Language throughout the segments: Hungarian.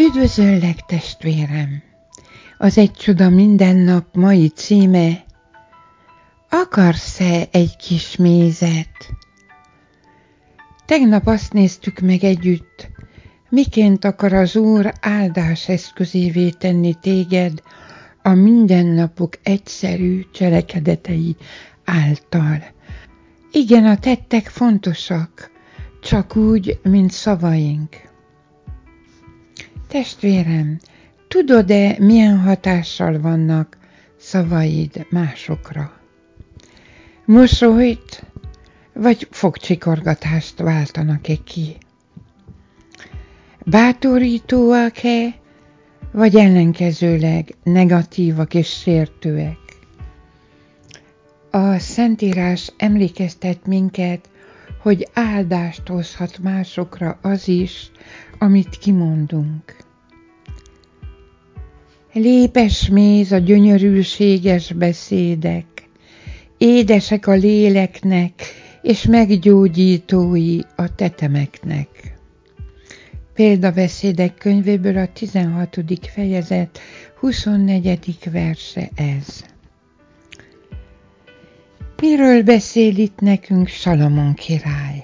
Üdvözöllek, testvérem! Az Egy csoda minden nap mai címe: akarsz-e egy kis mézet? Tegnap azt néztük meg együtt, miként akar az Úr áldás eszközévé tenni téged a mindennapok egyszerű cselekedetei által. Igen, a tettek fontosak, csak úgy, mint szavaink. Testvérem, tudod-e, milyen hatással vannak szavaid másokra? Mosolyt vagy fogcsikorgatást váltanak-e ki? Bátorítóak-e, vagy ellenkezőleg negatívak és sértőek? A Szentírás emlékeztet minket, hogy áldást hozhat másokra az is, amit kimondunk. Lépes méz a gyönyörűséges beszédek, édesek a léleknek, és meggyógyítói a tetemeknek. Példabeszédek könyvéből a 16. fejezet 24. verse ez. Miről beszél itt nekünk Salamon király?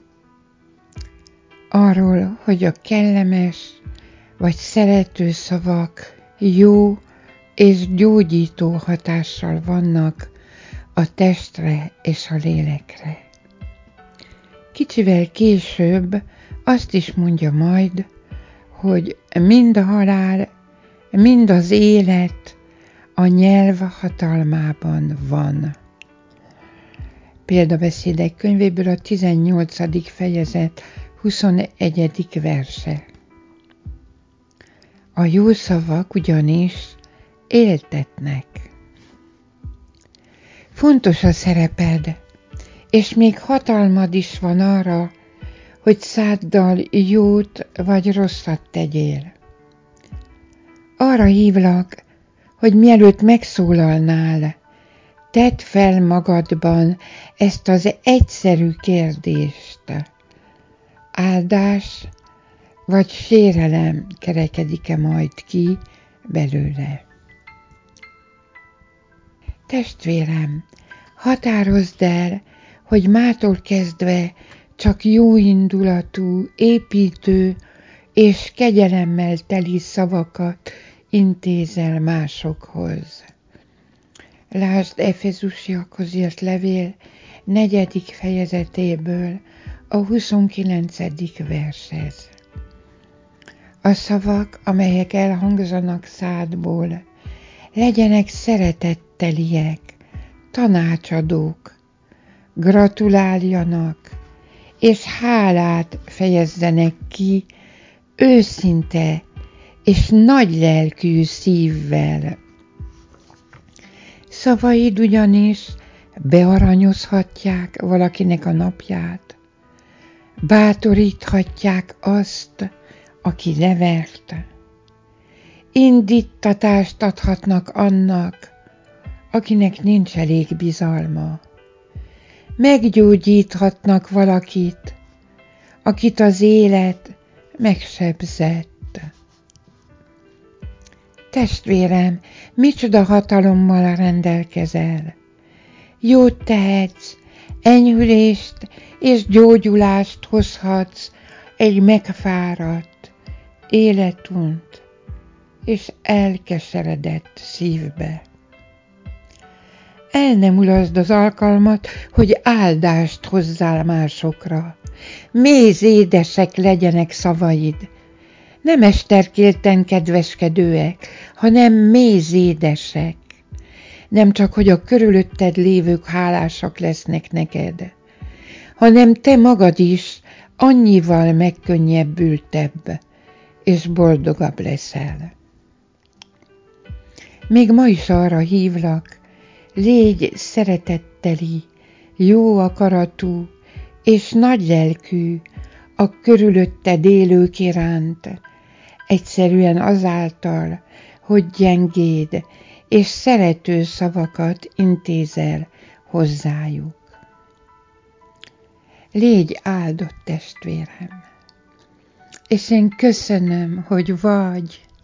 Arról, hogy a kellemes vagy szerető szavak jó és gyógyító hatással vannak a testre és a lélekre. Kicsivel később azt is mondja majd, hogy mind a halál, mind az élet a nyelv hatalmában van. Példabeszédek könyvéből a 18. fejezet 21. verse. A jó szavak ugyanis éltetnek. Fontos a szereped, és még hatalmad is van arra, hogy száddal jót vagy rosszat tegyél. Arra hívlak, hogy mielőtt megszólalnál, tedd fel magadban ezt az egyszerű kérdést. Áldás vagy sérelem kerekedik-e majd ki belőle? Testvérem, határozd el, hogy mától kezdve csak jóindulatú, építő és kegyelemmel teli szavakat intézel másokhoz. Lásd Efezusiakhoz írt levél 4. fejezetéből a 29. vershez. A szavak, amelyek elhangzanak szádból, legyenek szeretetteliek, tanácsadók, gratuláljanak, és hálát fejezzenek ki őszinte és nagylelkű szívvel. Szavaid ugyanis bearanyozhatják valakinek a napját, bátoríthatják azt, aki levert, indíttatást adhatnak annak, akinek nincs elég bizalma, meggyógyíthatnak valakit, akit az élet megsebzett. Testvérem, micsoda hatalommal rendelkezel! Jót tehetsz, enyhülést és gyógyulást hozhatsz egy megfáradt, életunt és elkeseredett szívbe. El nem mulaszd az alkalmat, hogy áldást hozzál másokra. Mézédesek legyenek szavaid. Nem esterkélten kedveskedőek, hanem mézédesek. Nem csak, hogy a körülötted lévők hálásak lesznek neked, hanem te magad is annyival megkönnyebbültebb és boldogabb leszel. Még ma is arra hívlak, légy szeretetteli, jó akaratú és nagylelkű a körülötted élők iránt, egyszerűen azáltal, hogy gyengéd és szerető szavakat intézel hozzájuk. Légy áldott, testvérem! és én köszönöm, hogy vagy.